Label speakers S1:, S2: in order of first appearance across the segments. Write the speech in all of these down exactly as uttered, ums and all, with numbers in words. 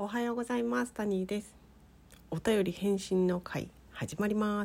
S1: おはようございます。タニーです。お便り返信の会始まります。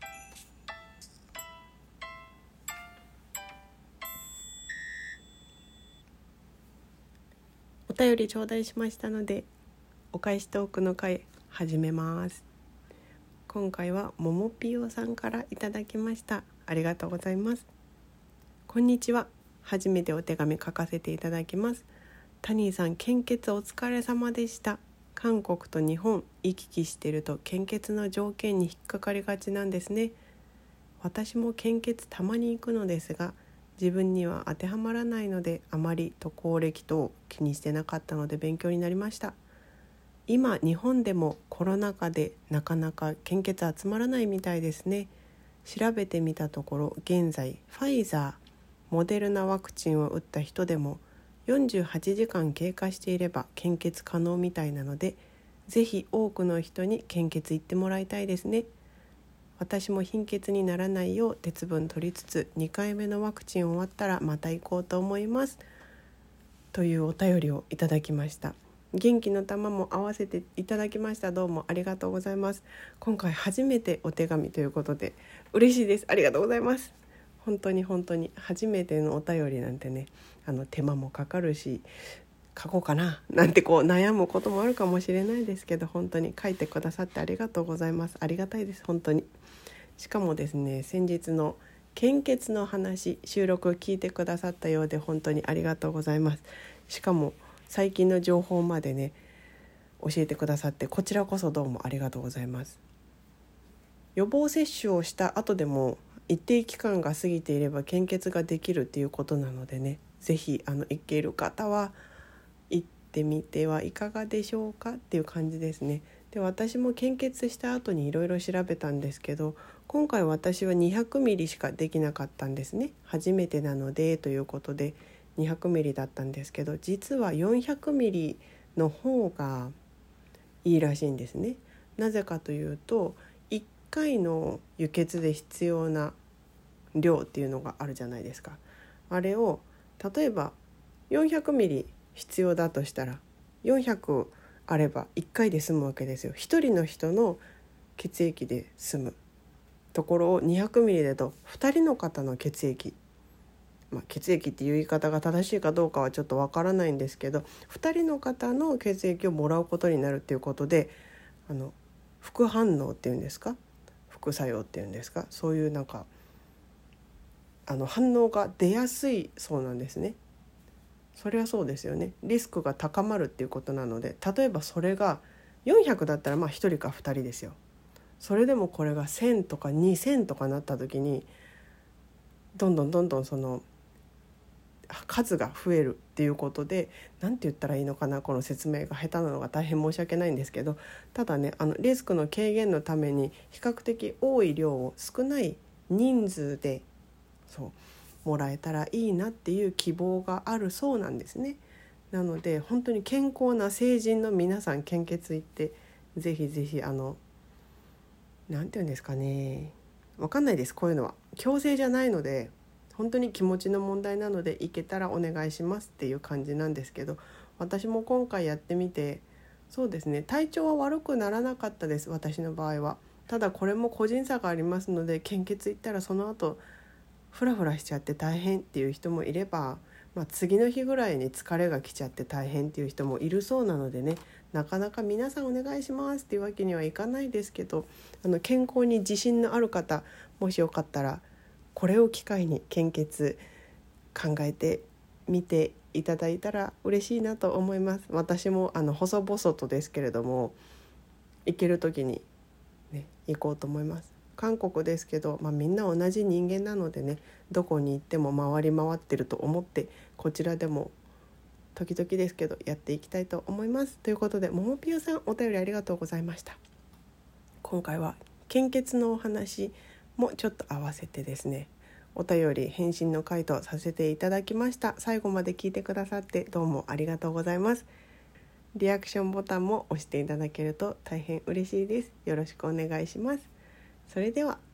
S1: お便り頂戴しましたのでお返しトークの会始めます。今回はももぴよさんからいただきました。ありがとうございます。こんにちは。初めてお手紙書かせていただきます。タニーさん、献血お疲れ様でした。韓国と日本行き来してると献血の条件に引っかかりがちなんですね。私も献血たまに行くのですが、自分には当てはまらないのであまり渡航歴等気にしてなかったので勉強になりました。今日本でもコロナ禍でなかなか献血集まらないみたいですね。調べてみたところ、現在ファイザー、モデルナワクチンを打った人でもよんじゅうはちじかん経過していれば献血可能みたいなので、ぜひ多くの人に献血行ってもらいたいですね。私も貧血にならないよう鉄分取りつつ、にかいめのワクチン終わったらまた行こうと思います、というお便りをいただきました。元気の玉も合わせていただきました。どうもありがとうございます。今回初めてお手紙ということで嬉しいです。ありがとうございます。本当に本当に初めてのお便りなんてね、あの手間もかかるし、書こうかななんてこう悩むこともあるかもしれないですけど、本当に書いてくださってありがとうございます。ありがたいです、本当に。しかもですね、先日の献血の話、収録を聞いてくださったようで本当にありがとうございます。しかも最近の情報までね教えてくださって、こちらこそどうもありがとうございます。予防接種をした後でも一定期間が過ぎていれば献血ができるっていうことなのでね、ぜひあの行ける方は行ってみてはいかがでしょうかっていう感じですね。で、私も献血した後にいろいろ調べたんですけど、今回私はにひゃくミリしかできなかったんですね。初めてなのでということでにひゃくミリだったんですけど、実はよんひゃくミリの方がいいらしいんですね。なぜかというと、いっかいの輸血で必要な量っていうのがあるじゃないですか。あれを例えばよんひゃくミリ必要だとしたら、よんひゃくあればいっかいで済むわけですよ。ひとりの人の血液で済むところをにひゃくミリだとふたりの方の血液、まあ、血液っていう言い方が正しいかどうかはちょっとわからないんですけど、ふたりの方の血液をもらうことになるっていうことで、あの副反応っていうんですか、副作用っていうんですか、そういうなんかあの反応が出やすいそうなんですね。それはそうですよね。リスクが高まるっていうことなので、例えばそれがよんひゃくだったらまあひとりかふたりですよ。それでもこれがせんとかにせんとかなった時に、どんどんどんどんその数が増えるっていうことで、なんて言ったらいいのかな、この説明が下手なのが大変申し訳ないんですけど、ただね、あのリスクの軽減のために比較的多い量を少ない人数でそうもらえたらいいなっていう希望があるそうなんですね。なので本当に健康な成人の皆さん、献血行ってぜひぜひ、あのなんて言うんですかね、わかんないです、こういうのは強制じゃないので、本当に気持ちの問題なので行けたらお願いしますっていう感じなんですけど、私も今回やってみて、そうですね、体調は悪くならなかったです、私の場合は。ただこれも個人差がありますので、献血行ったらその後フラフラしちゃって大変っていう人もいれば、まあ、次の日ぐらいに疲れが来ちゃって大変っていう人もいるそうなのでね、なかなか皆さんお願いしますっていうわけにはいかないですけど、あの健康に自信のある方、もしよかったらこれを機会に献血考えてみていただいたら嬉しいなと思います。私もあの細々とですけれども行ける時に、ね、行こうと思います。韓国ですけど、まあ、みんな同じ人間なのでね、どこに行っても回り回ってると思って、こちらでも時々ですけどやっていきたいと思います。ということで、ももぴよさん、お便りありがとうございました。今回は献血のお話もちょっと合わせてですね、お便り返信の回答させていただきました。最後まで聞いてくださってどうもありがとうございます。リアクションボタンも押していただけると大変嬉しいです。よろしくお願いします。それでは。